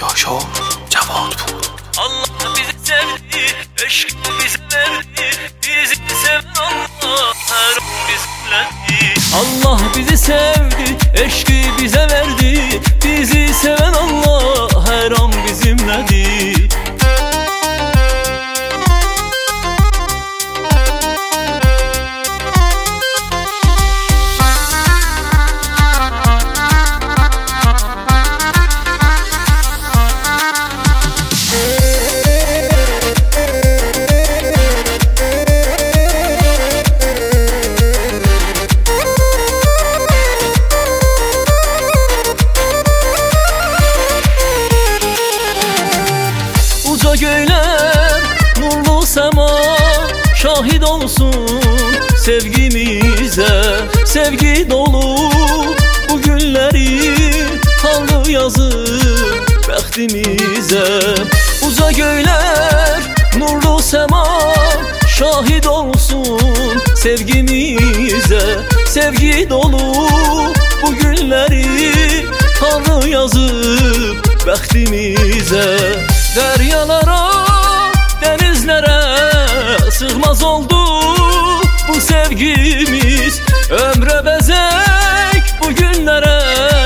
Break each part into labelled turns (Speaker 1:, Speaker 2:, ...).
Speaker 1: Yaşar Cevadpur.
Speaker 2: Allah bizi sevdi, aşkı bize verdi, bizi seven Allah her an bizimledir. Allah bizi sevdi, aşkı bize verdi, bizi seven Allah her an bizimledir. Göyler, nurlu sema şahit olsun sevgimize. Sevgi dolu bu günleri Tanrı yazır bəxtimize. Uca göyler, nurlu sema şahit olsun sevgimize. Sevgi dolu bu günleri Tanrı yazır bəxtimize. Deryalara, denizlere sığmaz oldu bu sevgimiz. Ömre bezek bu günlere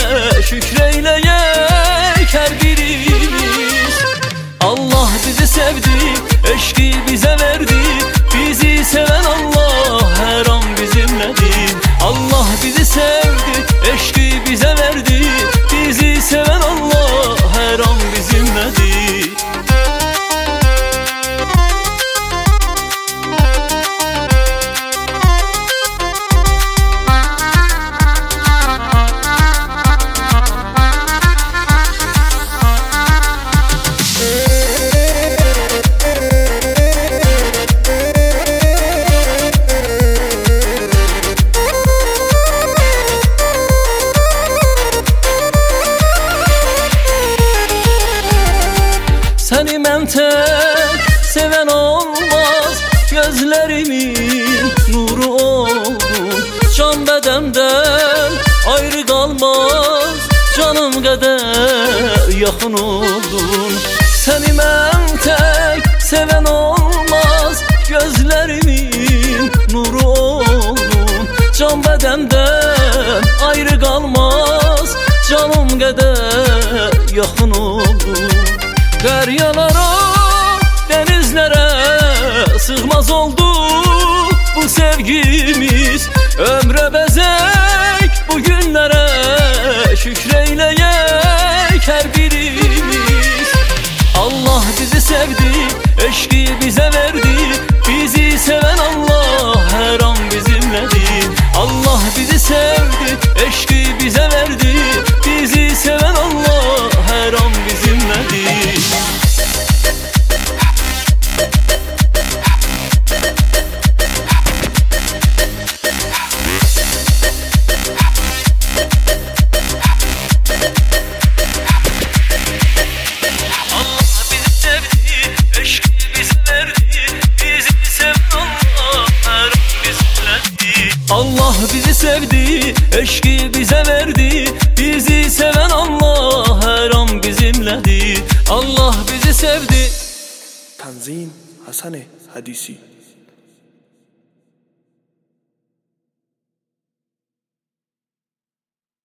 Speaker 2: şükreyleyek her birimiz. Allah bizi sevdi, aşkı bize verdi, bizi seven Allah her an bizimledir. Allah bizi sevdi, aşkı bize verdi, bizi seven Allah her an bizimledir. Seni mən tək seven olmaz, gözlerimin nuru oldun. Can bədəmdən ayrı qalmaz, canım qədər yaxın oldun. Seni mən tək seven olmaz, gözlerimin nuru oldun. Can bədəmdən ayrı qalmaz, canım qədər yaxın oldun. Deryalara, denizlere sığmaz oldu bu sevgimiz. Ömre bezek bu günlere şükreyleyek her birimiz. Allah bizi sevdi, aşkı bize verdi, bizi seven Allah her an bizimledir. Allah bizi sevdi, aşkı bize verdi, bizi seven Allah her an bizimledir. Allah bizi sevdi, aşkı bize verdi, bizi seven Allah her an bizimledir. Allah bizi sevdi.
Speaker 1: Tanzim Hasan Hadisi.